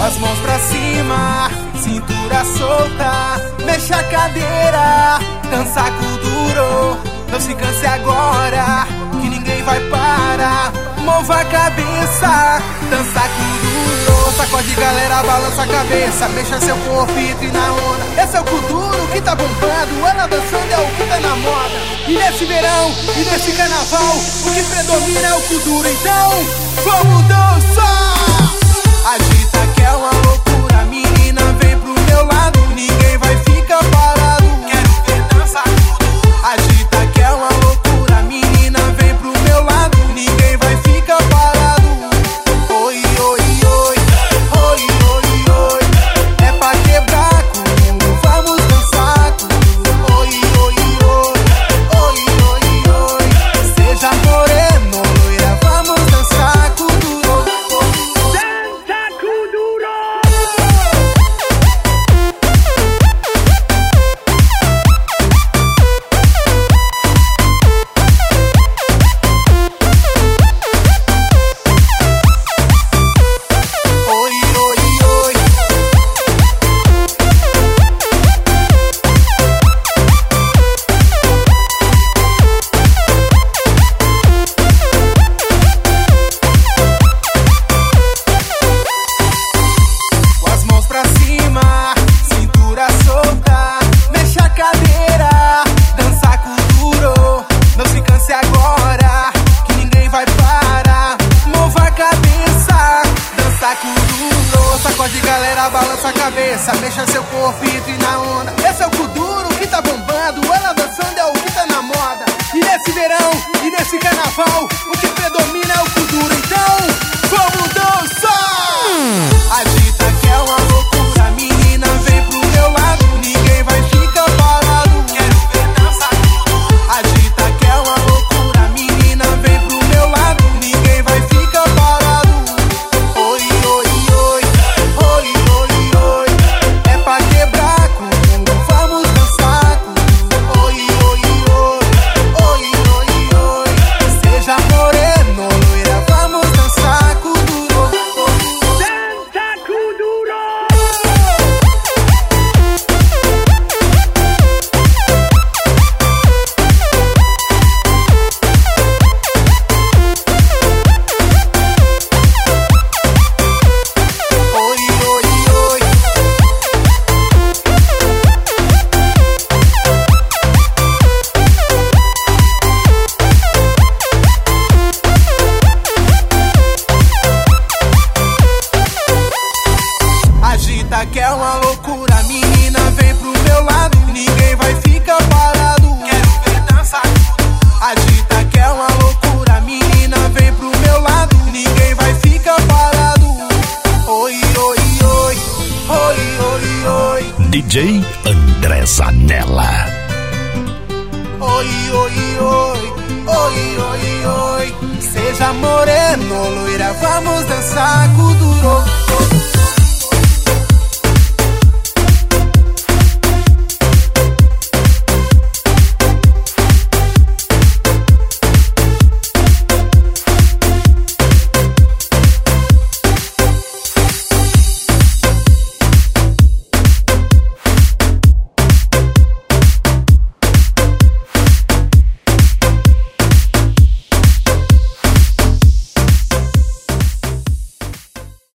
as mãos pra cima, cintura solta, mexe a cadeira, dança com duro. Não se canse agora, que ninguém vai parar. Mova a cabeça, dança com duro. Sacode galera, balança a cabeça, mexa seu corpo e entre na onda. Esse é o Kuduro que tá bombando, ela dançando é o que tá na moda. E nesse verão, e nesse carnaval, o que predomina é o Kuduro. Então, vamos dançar! Agita que é uma loucura, menina, vem pro meu lado. Ninguém vai ficar parado, quero ver dançar Kuduro. Agita que é uma loucura, menina, vem pro meu lado. Ninguém vai ficar parado. Oi, oi, oi, oi, oi, oi. É pra quebrar comigo, vamos dançar Kuduro. Oi, oi, oi, oi, oi, oi. Seja moreno, loira, vamos dançar Kuduro. Sacode galera, balança a cabeça, mexa seu corpo e entre na onda. Esse é o Kuduro que tá bombando, ela dançando é o que tá na moda. E nesse verão, e nesse carnaval, o que predomina é o Kuduro. Então, vamos dançar! Agita que é uma loucura, menina, vem pro meu lado. Ninguém vai ficar parado, quero ver dançar Kuduro. Agita que é uma loucura, menina, vem pro meu lado. Ninguém vai ficar parado. Oi, oi, oi, oi, oi, oi. É pra quebrar comigo, vamos dançar Kuduro. Oi, oi, oi, oi, oi, oi. Seja moreno, loira, vamos dançar Kuduro. Dança Kuduro. Oi, oi, oi. Agita que é uma loucura, menina, vem pro meu lado. Ninguém vai ficar parado, quero ver dançar Kuduro. Agita que é uma loucura, menina, vem pro meu lado. Ninguém vai ficar parado. Oi, oi, oi, oi, oi, oi. DJ André Zanella. Oi, oi, oi, oi, oi, oi. Seja moreno, loira, vamos dançar Kuduro.